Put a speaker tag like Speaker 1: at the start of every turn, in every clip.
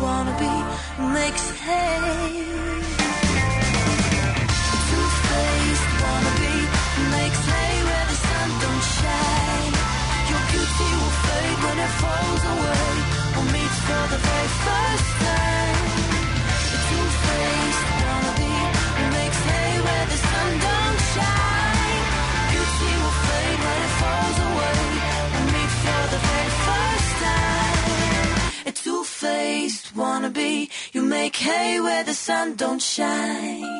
Speaker 1: wannabe makes hay. Two-faced wannabe makes hay where the sun don't shine. Your beauty will fade when it falls away. We'll meet for the very first time. The two-faced wannabe makes hay where the sun don't shine. Beauty will fade when it falls away. We'll meet for the very first time. A two-faced wannabe, you make hay where the sun don't shine.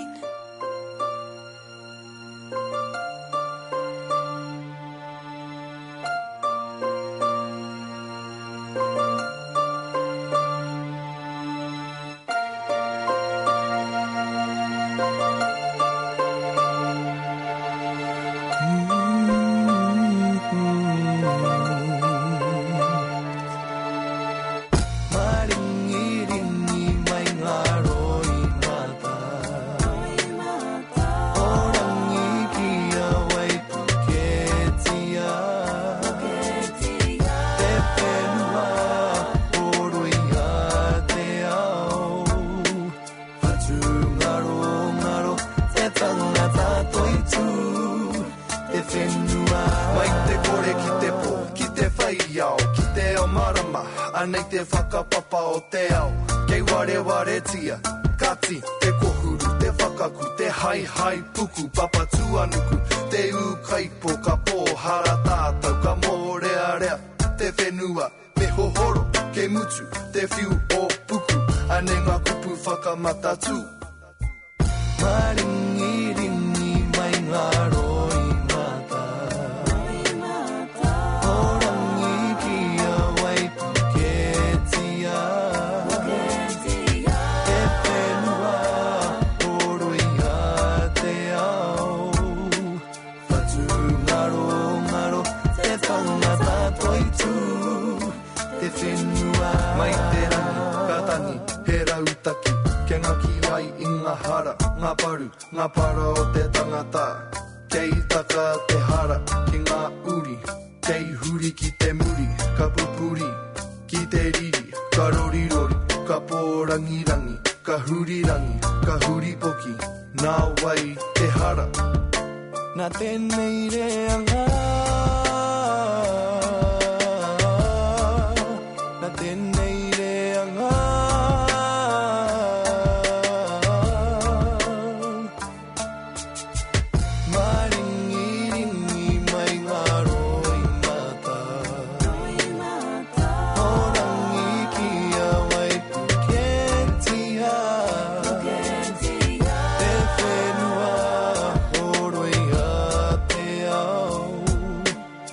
Speaker 2: Anei te whakapapa o te ao. Kei ware ware tia, kati, te kohuru, te whakaku, te hai hai puku, papa tuanuku, te ukaipo ka pōhara tātou, ka mōrea rea, te whenua, me hohoro, ke mutu, te whiu o puku, ane ngā kupu whakamata tū. Maringi ringi mai ngā roi mata. Mai te rangi, katani, he rautaki, ke ngaki ai i ngā hara, ngā paru, ngā para o te tangata. Kei taka te hara, ki ngā uri, kei huri ki te muri, ka pupuri, ki te riri, ka rorirori, ka pōrangirangi, ka hurirangi, ka huripoki, nā wai te hara. Nā tēnei reanga, tēnei reanga. Maringi ringi mai ngā roi mata. Horangi kia waipu ketia. Te whenua horoi a te ao.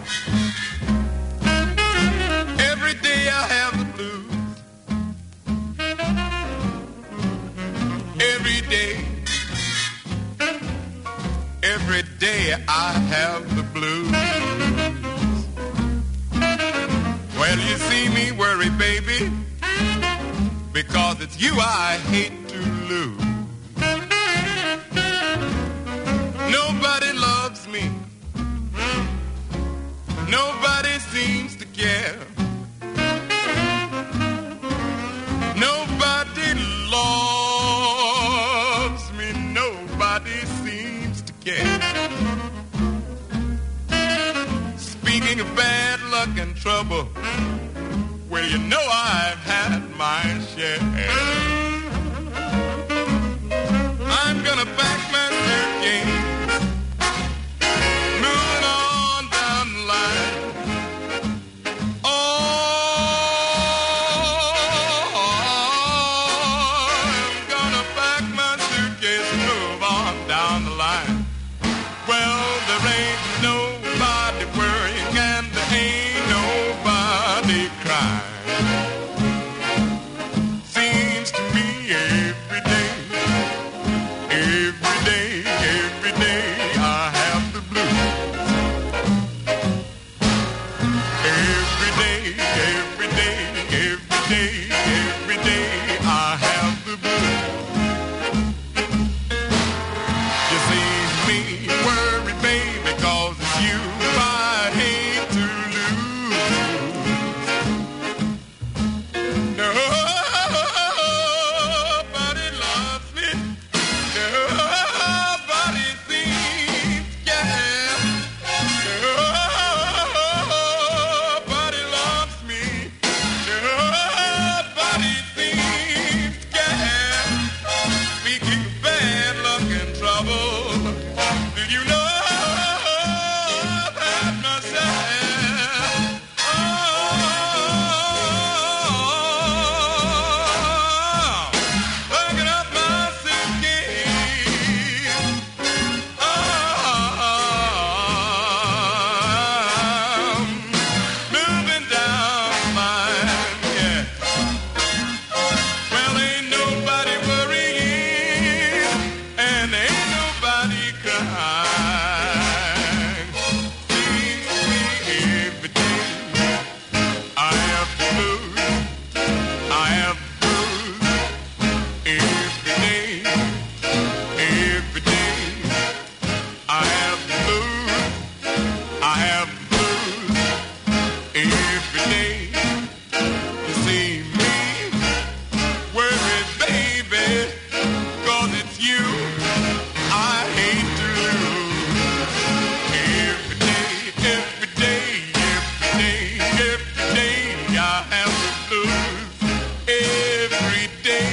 Speaker 3: Every day I have the blues. Every day I have the blues. Well, you see me worry, baby, because it's you I hate to lose. Nobody loves me. Nobody seems to care. Nobody loves me. Nobody seems to care. Speaking of bad luck and trouble, well, you know I've had my share. I'm gonna pack my suitcase, moving on down the line. I'm gonna pack my suitcase and move on down the line. Well, there ain't nobody worrying and there ain't nobody crying. Seems to me every day I have the blues. Every day I have the blues. You see me worry, baby, 'cause it's you I hate to lose. Nobody loves me. Nobody seems to care. Nobody loves me. Nobody seems to care. Speaking of bad luck and trouble, did you know I've had my share? Packing up my suitcase. Moving down mine, yeah. Well, ain't nobody worrying, and ain't nobody crying. Seems to me every day I have the blues. I have the blues. Every day I have the blues. I have the blues. Every day you see me worry, baby, 'cause it's you I hate to lose. Every day I have the blues. Every day.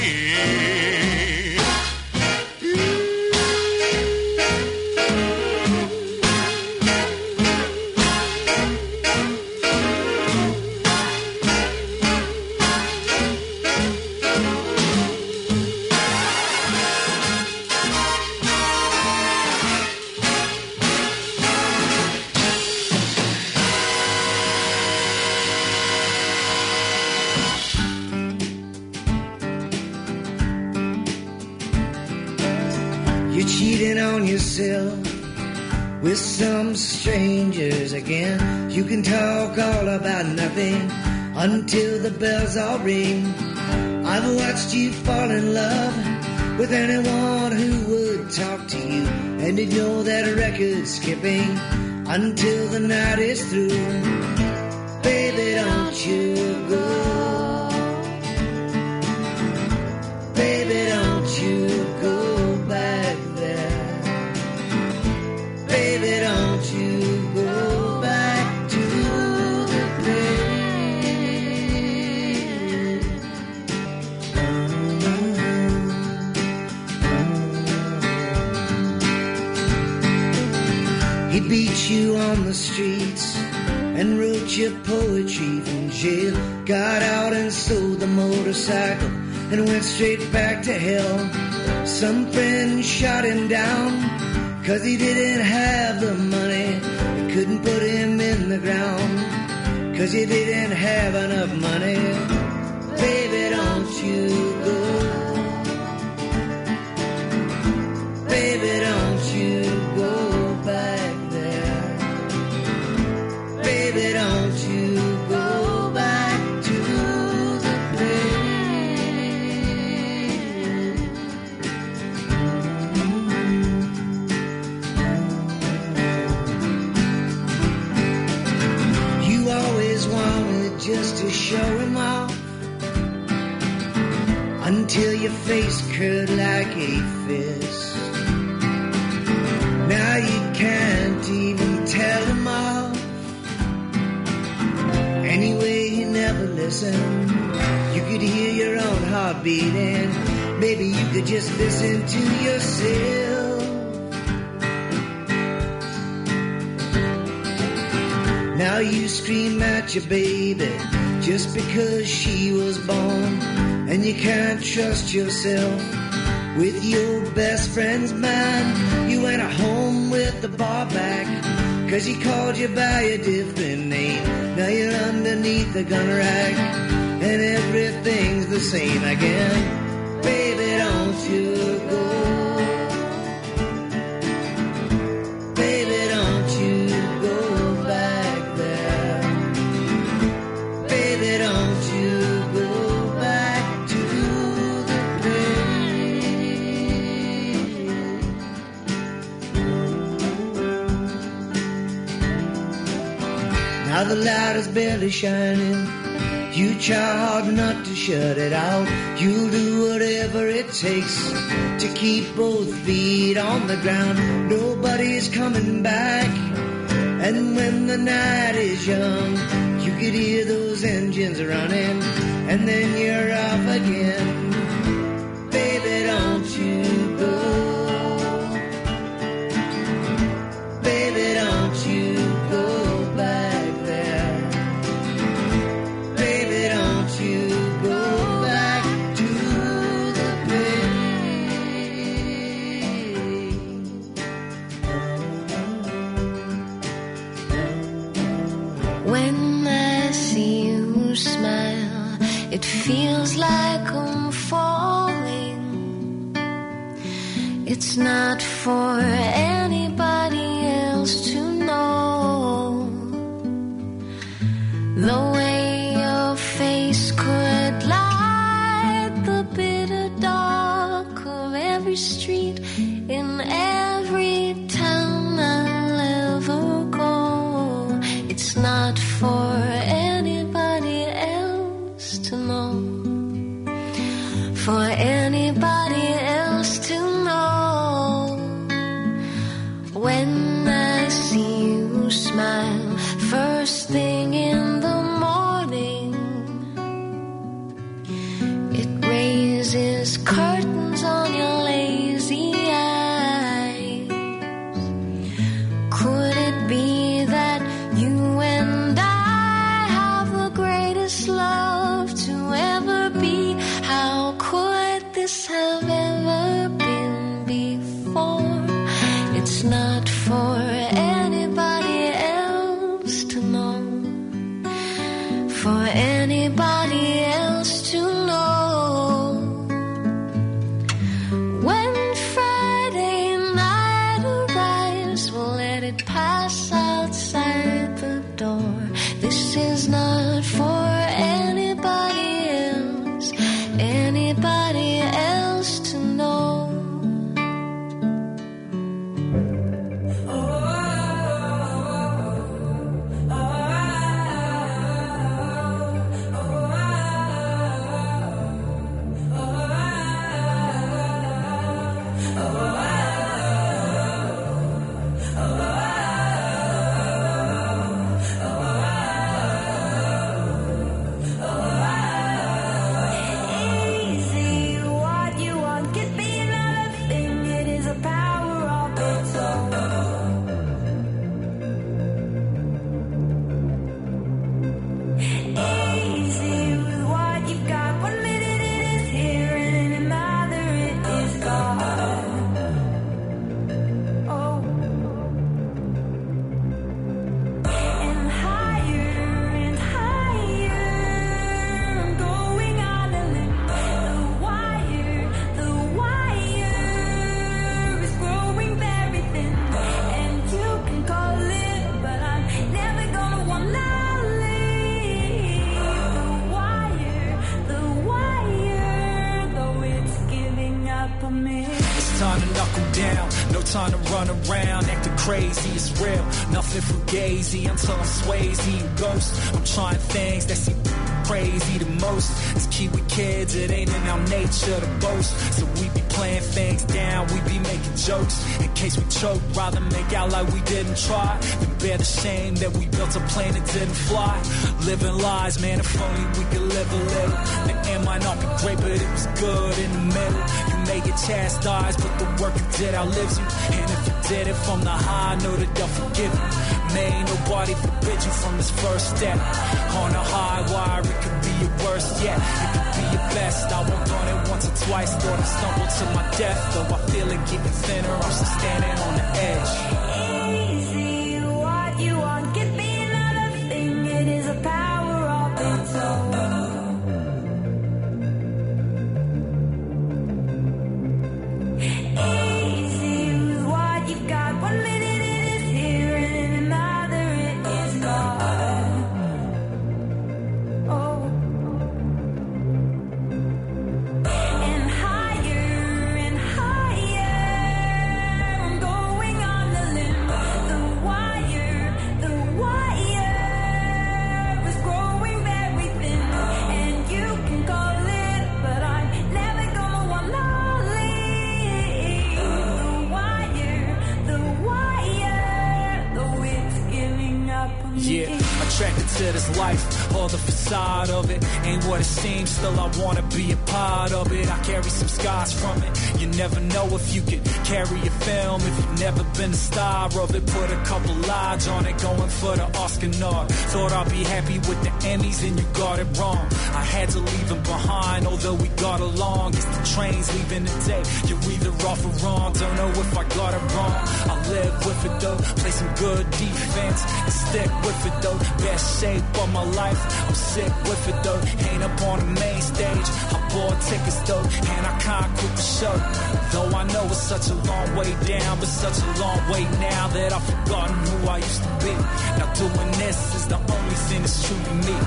Speaker 4: You're cheating on yourself with some strangers again. You can talk all about nothing until the bells all ring. I've watched you fall in love with anyone who would talk to you and ignore that record skipping until the night is through. Baby, don't you go. Baby, don't you go back there. Baby, don't you go back to the place. He beat you on the streets and wrote your poetry from jail. Got out and sold the motorcycle and went straight back to hell. Some friend shot him down 'cause he didn't have the money. They couldn't put him in the 'cause you didn't have enough money. Baby, don't you go. Baby, don't you go back there. Baby, don't you go back to the place. You always wanted just to show him off until your face curled like a fist. Now you can't even tell him off. Anyway, you never listen. You could hear your own heart beating. Maybe you could just listen to yourself. Now you scream at your baby just because she was born, and you can't trust yourself with your best friend's man. You went home with the bar back 'cause he called you by a different name. Now you're underneath the gun rack and everything's the same again. Baby, don't you go. Baby, don't you go back there. Baby, don't you go back to the place. Now the light is barely shining. You try hard not to shut it out. You'll do whatever it takes to keep both feet on the ground. Nobody's coming back. And when the night is young, you could hear those engines running, and then you're off again. Baby, don't you go. Baby, don't you go back there. Baby, don't you go back to the place.
Speaker 5: When I see you smile, it feels like I'm falling. It's not for anybody else to know. The way your face could light the bitter dark of every street in every town I'll ever go. It's not for anybody else to know. For anybody else to know. When I see you smile first thing in the morning, it raises curtains on your lazy eyes. Could it be that you and I have the greatest love to ever be? How could this have ever been before? It's not for anybody else to know. For anybody else to know. When Friday night arrives, we'll let it pass outside the door. This is not for anybody else to know.
Speaker 6: time to run around, acting crazy, it's real. Nothing fugazi until I'm Swayze and Ghost. I'm trying things that seem crazy the most. As Kiwi kids, it ain't in our nature to boast. So we be playing things down, we be making jokes. In case we choke, rather make out like we didn't try than bear the shame that we built a plane that didn't fly. Living lies, man, if only we could live a little. The end might not be great, but it was good in the middle. You may get chastised, but the work you did outlives you. And if you did it from the high, I know that they'll forgive you. May ain't nobody forbid you from this first step. On a high wire, it could be your worst yet. It could be your best. I walked on it once or twice, thought I stumbled to my death. Though I feel it getting thinner, I'm still standing on the edge.
Speaker 1: Easy, what you want can be another thing. It is a power of its own. Easy, what you've got. 1 minute it is here, and in another it is gone. Oh. And higher, I'm going on the limb. The wire is growing very thin. And you can call it, but I'm never gonna wanna leave. The wire, though it's giving up on me.
Speaker 6: Yeah, attracted to this life, all the facade of it ain't what it seems. Still, I wanna be a part of it. I carry some scars from it. You never know if you can carry a film if you've never been a star of it. Put a couple odds on it, going for the Oscar nod. Thought I'd be happy with the Emmys, and you got it wrong. I had to leave them behind, although we got along. It's the trains leaving today. You're either off or wrong. Don't know if I got it wrong. I live with it though, play some good defense and stick with it though. Best shape of my life, I'm sick with it though. Ain't up on the main stage, I bought tickets though, and I can't quit the show. Though I know it's such a long way down, but such a long way now that I've forgotten who I used to be. Now doing this is the only thing that's true to me.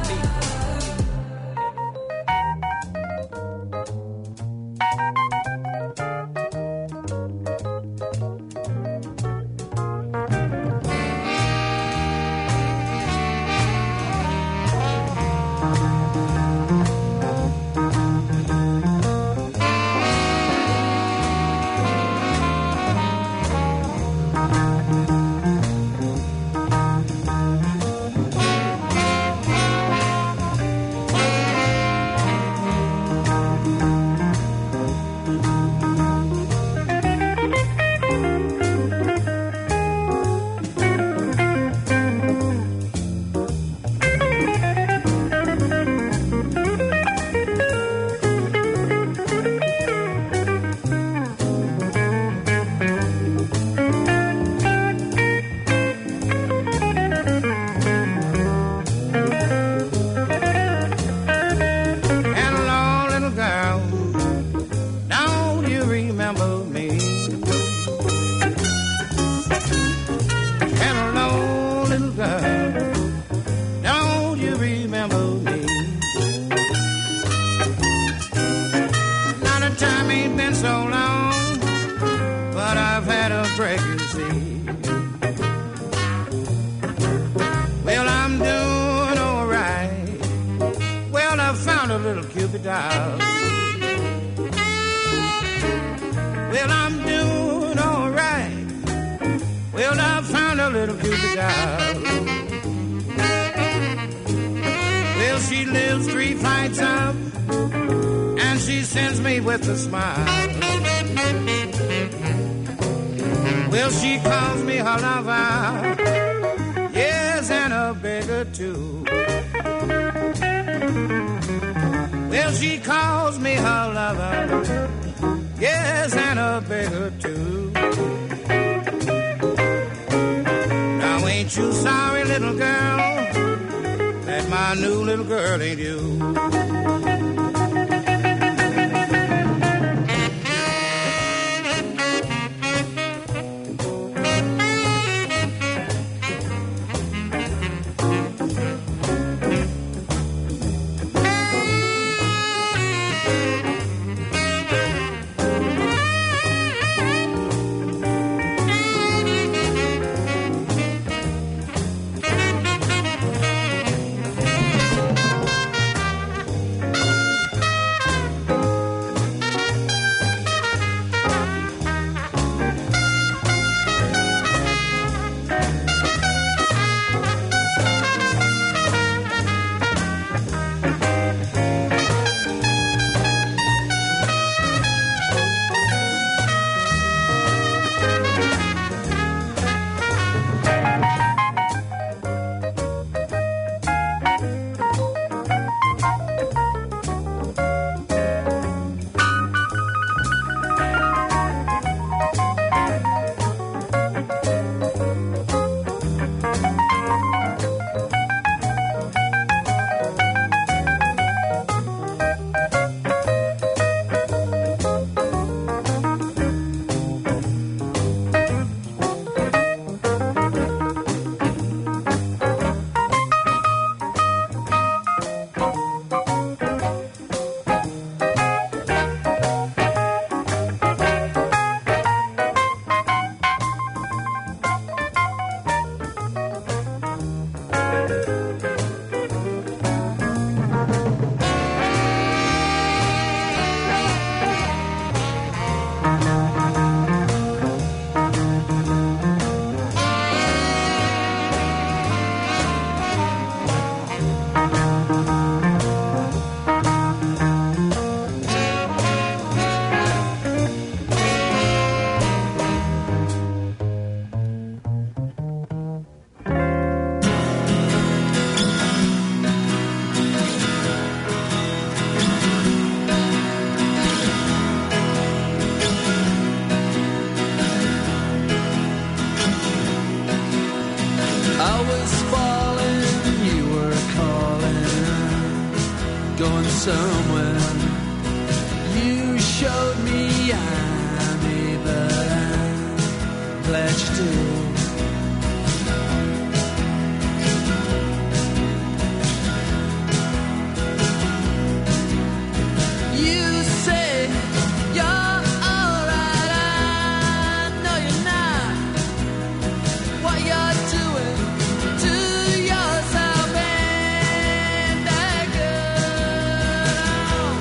Speaker 7: Well, I'm doing all right. Well, I found a little Cupid doll. Well, she lives 3 flights up, and she sends me with a smile. Well, she calls me her lover, yes, and a beggar too. Well, she calls me her lover, yes, and a beggar too. Now ain't you sorry, little girl, that my new little girl ain't you?
Speaker 6: somewhere. You showed me I'm but I'm glad you did. You say you're alright, I know you're not. What you're doing to yourself ain't that good.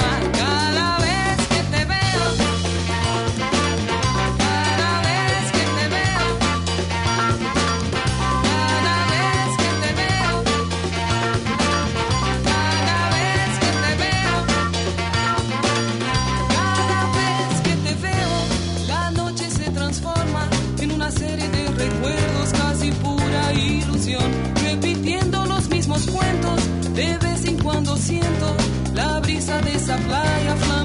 Speaker 8: Cada vez que te veo de esa playa flamante.